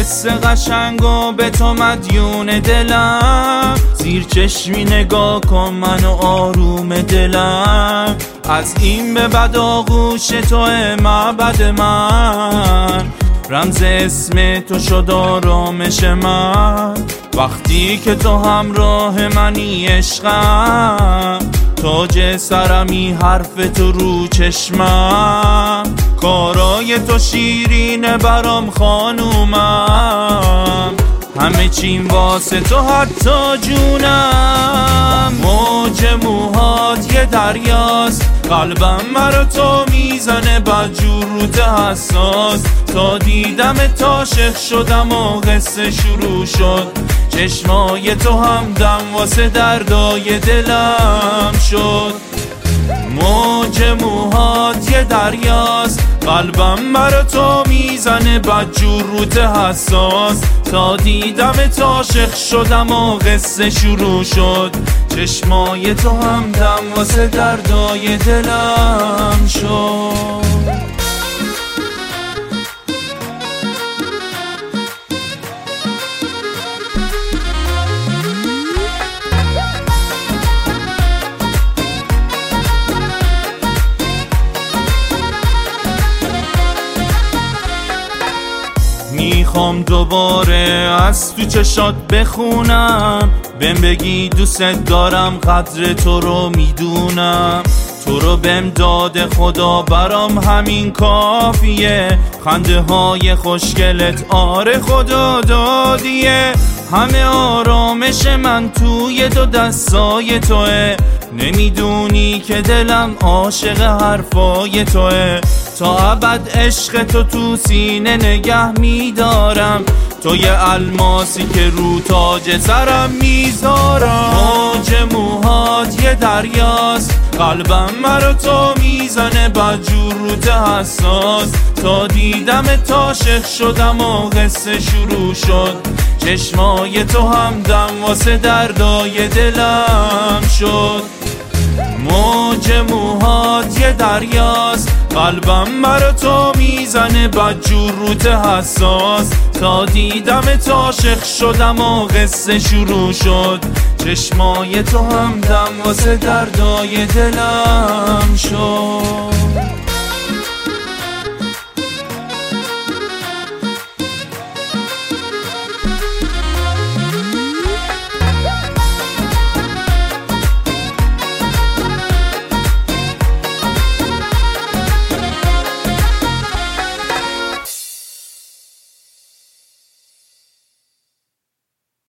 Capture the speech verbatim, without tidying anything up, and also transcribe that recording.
حس قشنگ و به تو مدیون دلم، زیر چشمی نگاه کن منو آروم دلم. از این به بعد آغوش توه معبد من، رمز اسم تو شد آرامش من. وقتی که تو همراه منی عشقم، تاج سرمی حرف تو رو چشمم. کارای تو شیرینه برام خانومم، همه چیم واسه تو حتی جونم. موج موهات یه دریاست، قلبم مرا تو میزنه بدجور روت حساس. تا دیدم عاشق شدم و قصه شروع شد، چشمای تو همدم واسه دردای دلم شد. موج موهات یه دریاست، قلبم مرا تو میزنه بدجور روت حساس. تا دیدم عاشق شدم و قصه شروع شد، چشمای تو همدم واسه دردای دلم شد. میخوام دوباره از تو چشات بخونم، بهم بگی دوست دارم قدر تو رو میدونم. تو رو بهم داده خدا برام همین کافیه، خنده های خوشگلت آره خدا دادیه. همه آرامش من توی دو دستای توه، نمیدونی که دلم عاشق حرفای توه. تا ابد عشق تو تو سینه نگه میدارم، تو یه الماسی که رو تاج سرم میذارم. موج موهات یه دریاست، قلبم مرا تو میزنه بدجور روت حساس. تا دیدم عاشق شدم و قصه شروع شد، چشمای تو همدم واسه دردای دلم شد. موج موهات یه دریاست، قلبم مرا تو میزنه بدجور روت حساس. تا دیدم عاشق شدم و قصه شروع شد، چشمای تو همدم واسه دردای دلم شد.